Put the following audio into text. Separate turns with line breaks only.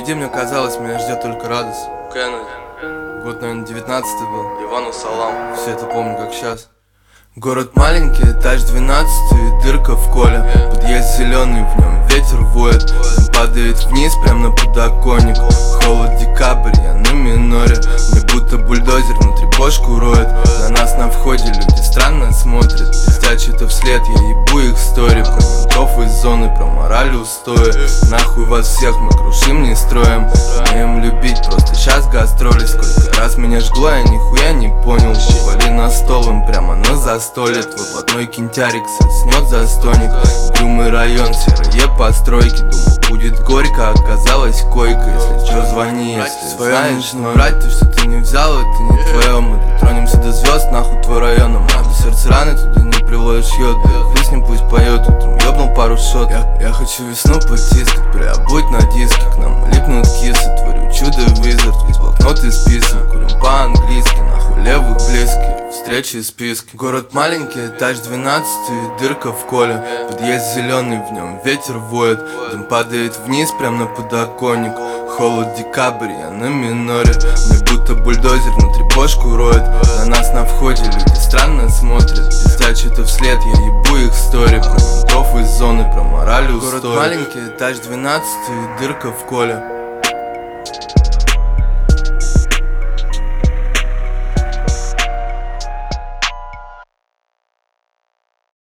Впереди, мне казалось, меня ждет только радость. Кеннеди, год, наверное, 19-й был. Ивану салам, все это помню как сейчас. Город маленький, этаж 12 и дырка в коле. Подъезд зеленый, в нем ветер воет. Он падает вниз, прям на подоконник. Холод, декабрь, я на миноре. Мне будто бульдозер внутри бошку роет. На нас на входе люди странно смотрят. Пиздят что-то вслед, я ебу их стори. Про ментов из зоны, про мораль устоя. Нахуй вас всех, мы крушим, не строим. Умеем любить, просто сейчас гастроли. Сколько раз меня жгло, я нихуя не понял. Повали на стол, им прямо на застолье. Твой блатной кинтярик соснет застойник. Угрюмый район, серые постройки. Думал, будет горько, оказалось койка. Если чё, звони, если свое начну брать. То, что ты не взял, это не твое. Мы дотронемся до звезд, нахуй твой район. Нам надо сердце раны, туда не приводишь йод. Хуй с ним пусть поет, утром ёбнул пару шот. Я хочу весну потискать, приобуть на диске. К нам липнут кисы, творю чудо визард. Весь блокнот исписан, курим по-английски. Нахуй левых близких, встречи и списки. Город маленький, этаж 12 и дырка в коле. Подъезд зеленый, в нем ветер воет. Дым падает вниз, прям на подоконник. Холод, декабрь, я на миноре. Мне будто бульдозер внутри бошку роет. На нас на входе люди странно смотрят. Пиздят что-то вслед, я ебу их стори. Про ментов из зоны, про мораль устоя. Город маленький, этаж 12 и дырка в коле.